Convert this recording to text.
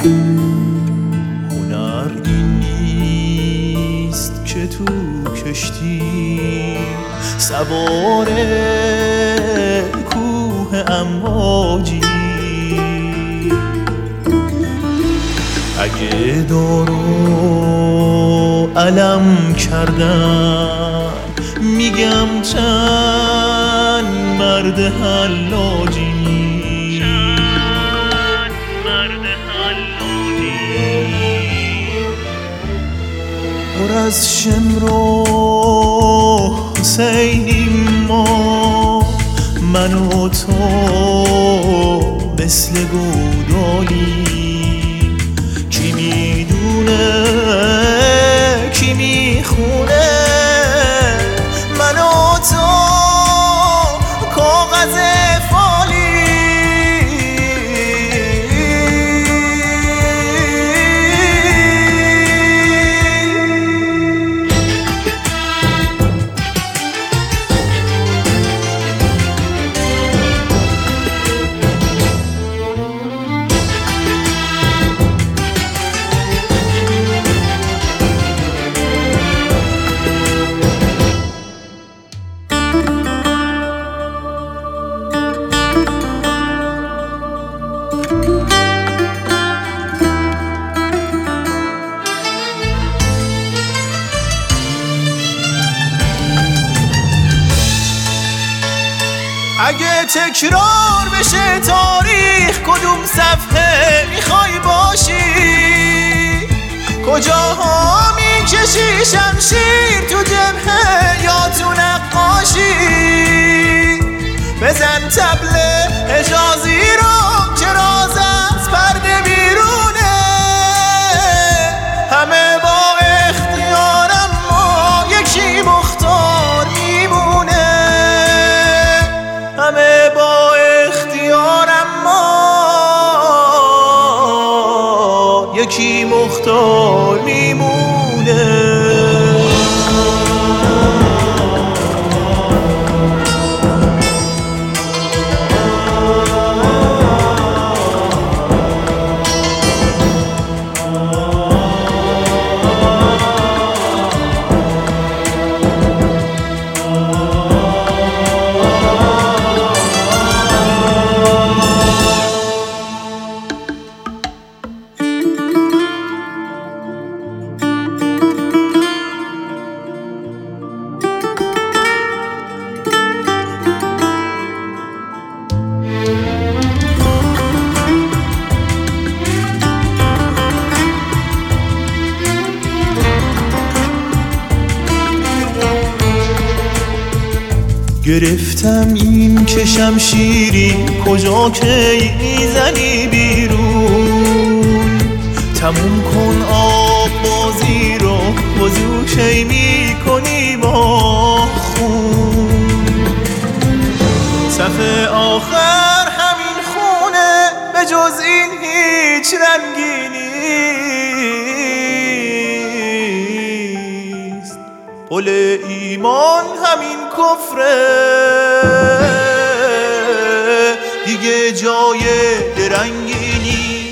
هنر این نیست که تو کشتی سوار کوه امواجی. اگه دارو علم کردم میگم چند مرد حلاجی. پر از شمر و حسینیم ما، من و تو مثل گودالی. کی میدونه کی میخونه، من و تو کاغذ فالی. اگه تکرار بشه تاریخ کدوم صفحه میخوای باشی؟ کجاها میکشی شمشیر، تو جبهه یا تو نقاشی؟ بزن طبل حجازی رو که راز از پرده بیرونه. همه با اختیارم ما یکی مختار میمونه. همه با اختیارم ما یکی مختار میمونه. گرفتم این که شمشیری کجا کی میزنی بیرون. تموم کن آب بازی رو وضو کی میکنی با خون. صف آخر همین خونه، به جز این هیچ رنگی نیست. پل ایمان همین کفره، دیگه جای درنگی نیست.